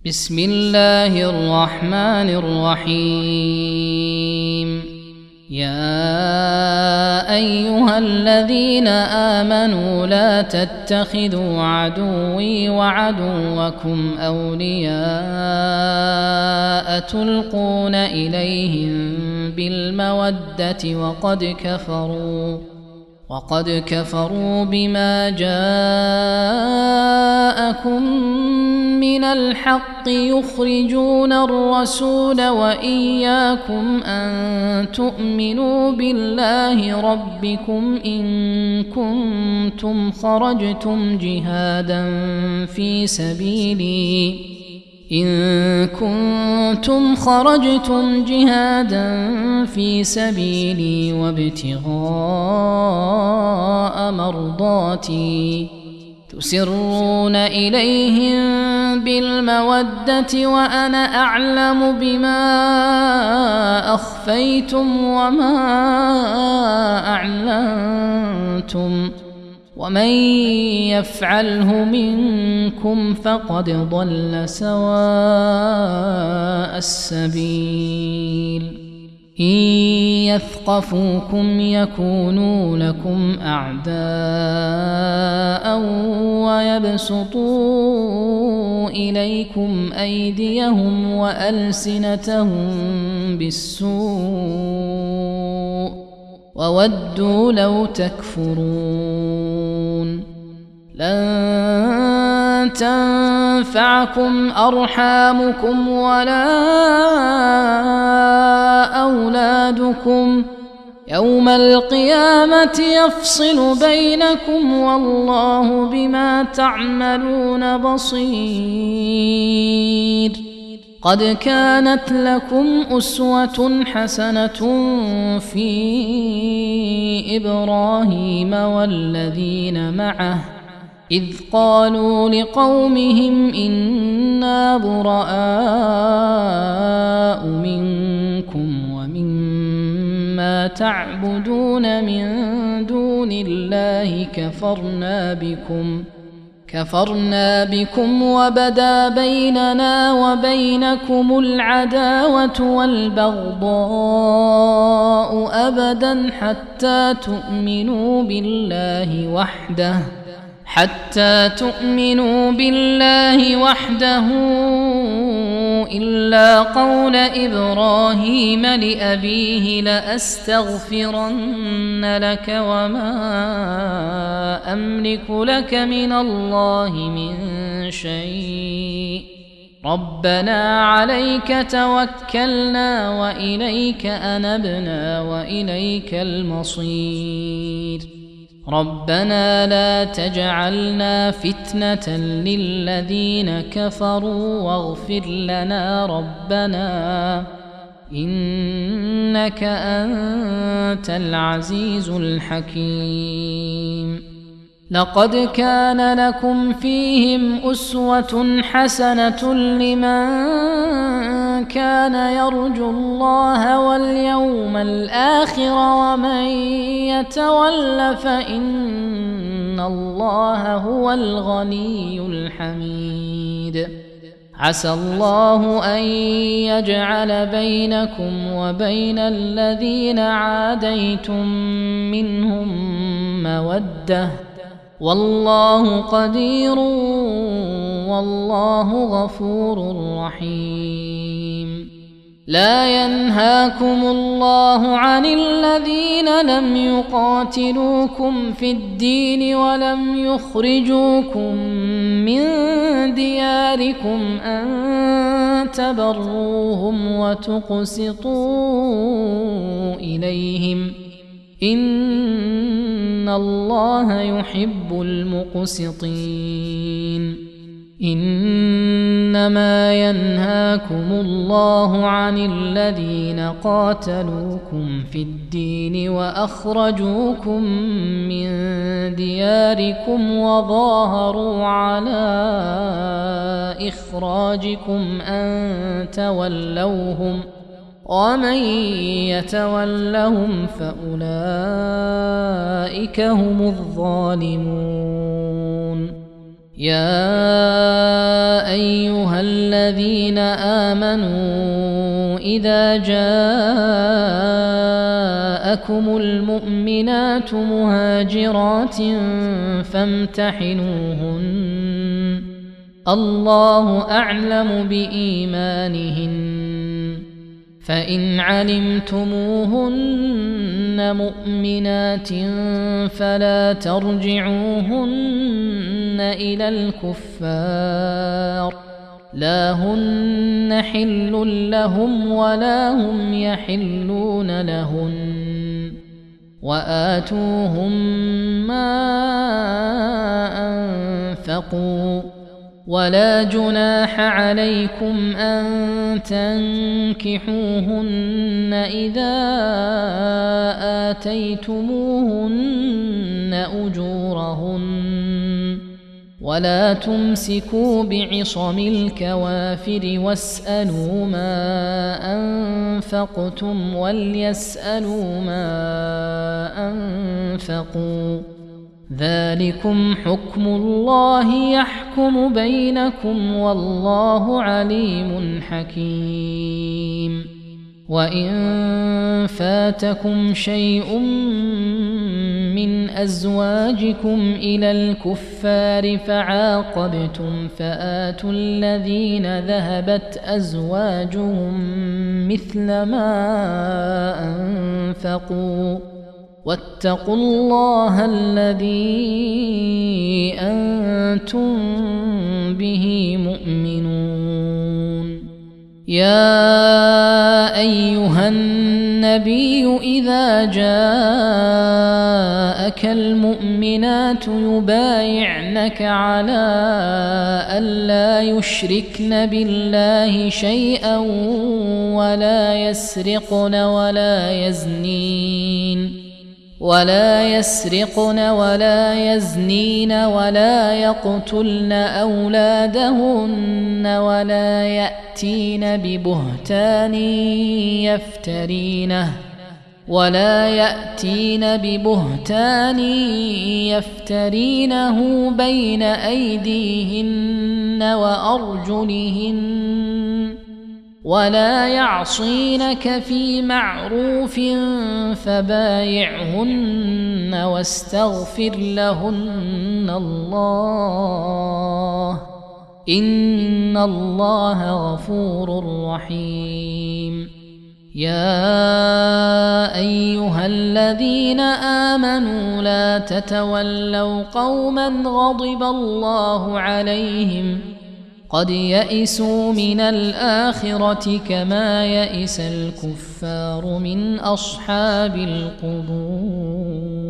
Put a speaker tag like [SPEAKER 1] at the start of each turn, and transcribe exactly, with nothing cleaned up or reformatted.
[SPEAKER 1] بسم الله الرحمن الرحيم. يا أيها الذين آمنوا لا تتخذوا عدوي وعدوكم أولياء تلقون إليهم بالمودة وقد كفروا وقد كفروا بما جاءكم من الحق يخرجون الرسول وإياكم أن تؤمنوا بالله ربكم إن كنتم خرجتم جهادا في سبيلي إن كنتم خرجتم جهادا في سبيلي وابتغاء مرضاتي تسرون إليهم بالمودة وأنا أعلم بما أخفيتم وما أعلنتم ومن يفعله منكم فقد ضل سواء السبيل. إن يثقفوكم يكونوا لكم أعداء ويبسطوا إليكم أيديهم وألسنتهم بالسوء وودوا لو تكفرون. لن تنفعكم أرحامكم ولا أولادكم يوم القيامة يفصل بينكم والله بما تعملون بصير. قد كانت لكم أسوة حسنة في إبراهيم والذين معه إذ قالوا لقومهم إنا براء منكم ومما تعبدون من دون الله كفرنا بكم كفرنا بكم وبدا بيننا وبينكم العداوة والبغضاء أبدا حتى تؤمنوا بالله وحده حتى تؤمنوا بالله وحده إلا قول إبراهيم لأبيه لأستغفرن لك وما أملك لك من الله من شيء ربنا عليك توكلنا وإليك أنبنا وإليك المصير. ربنا لا تجعلنا فتنة للذين كفروا واغفر لنا ربنا إنك أنت العزيز الحكيم. لقد كان لكم فيهم أسوة حسنة لمن كان يرجو الله واليوم الآخر ومن يتول فإن الله هو الغني الحميد. عسى الله أن يجعل بينكم وبين الذين عاديتم منهم مودة والله قدير والله غفور رحيم. لا ينهاكم الله عن الذين لم يقاتلوكم في الدين ولم يخرجوكم من دياركم أن تبروهم وتقسطوا إليهم إن الله يحب المقسطين. إنما ينهاكم الله عن الذين قاتلوكم في الدين وأخرجوكم من دياركم وظاهروا على إخراجكم أن تولوهم ومن يتولهم فأولئك هم الظالمون. يا أيها الذين آمنوا إذا جاءكم المؤمنات مهاجرات فامتحنوهن الله أعلم بإيمانهن فإن علمتموهن مؤمنات فلا ترجعوهن إلى الكفار لا هن حل لهم ولا هم يحلون لهن وآتوهم ما أنفقوا ولا جناح عليكم أن تنكحوهن إذا آتيتموهن أجورهن ولا تمسكوا بعصم الكوافر واسألوا ما أنفقتم وليسألوا ما أنفقوا ذلكم حكم الله يحكم بينكم والله عليم حكيم وإن فاتكم شيء من أزواجكم إلى الكفار فعاقبتم فآتوا الذين ذهبت أزواجهم مثل ما أنفقوا واتقوا الله الذي أنتم به مؤمنون يا أيها النبي إذا جاءك المؤمنات يبايعنك على ألا يشركن بالله شيئا ولا يسرقن ولا يزنين ولا يسرقن ولا يزنين ولا يقتلن أولادهن ولا يأتين ببهتان يفترينه ولا يأتين ببهتان يفترينه بين أيديهن وأرجلهن ولا يعصينك في معروف فبايعهن واستغفر لهن الله إن الله غفور رحيم يا أيها الذين آمنوا لا تتولوا قوما غضب الله عليهم قد يئسوا من الآخرة كما يئس الكفار من أصحاب القبور.